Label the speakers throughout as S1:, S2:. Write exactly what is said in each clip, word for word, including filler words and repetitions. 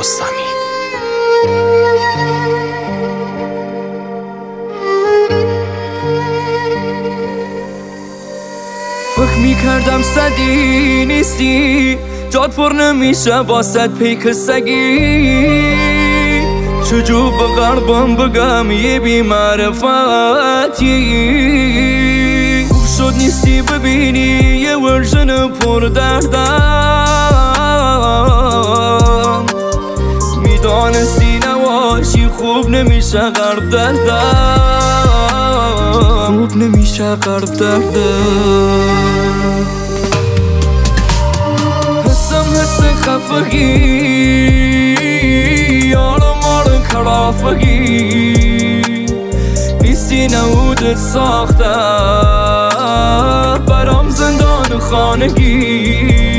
S1: رستمی.
S2: فکر میکردم صدی نیستی، جاد پر نمیشه با صد پیک سگی. چجور به غربم بگم یه بی معرفتی. خوب شد نیستی ببینی یه ورژن پر دردم. میدانستی نواشی خوب نمیشه غرب دردم، خوب نمیشه غرب دردم. حسم حس خفگی، یارم آرن کرافگی. نیستی نودت ساخته برام زندان خانگی.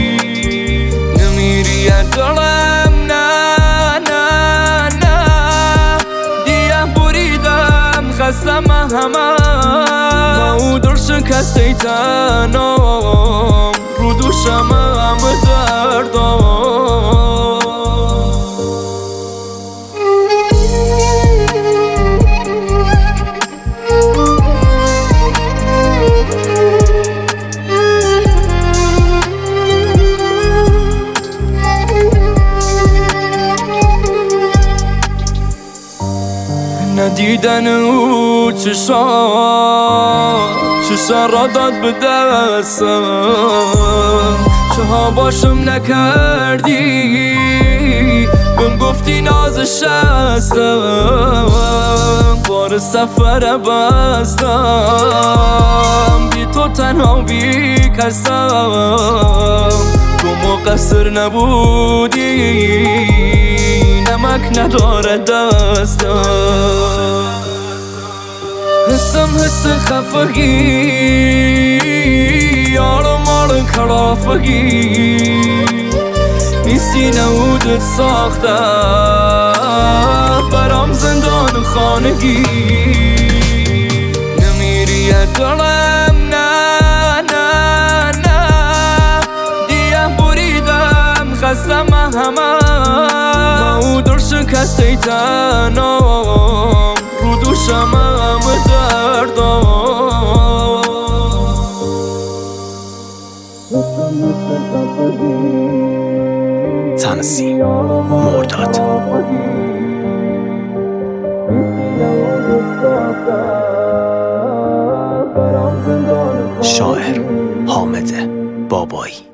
S2: نمیری دلم نه نه نه، دیه بریدم خستم همه. او در شکسته تنام رو دوشم همه دردام. ندیدن او چشا چشا را داد به دستم. چه ها باشم نکردی، بهم گفتی نازش هستم. بار سفر بستم، بی تو تنها بی کسم. تو مقصر نبودی، نمک نداره دستم. حسم حس خفگی، یارم آرن کرافگی. نیستی نودت ساخته برام زندان خانگی. نمیری دلم نه نه نه، دیه بریدم خستم همه. او در شکسته تنام رو دوشم همه دردام.
S1: تنظیم مرداد. شاعر حامد بابایی.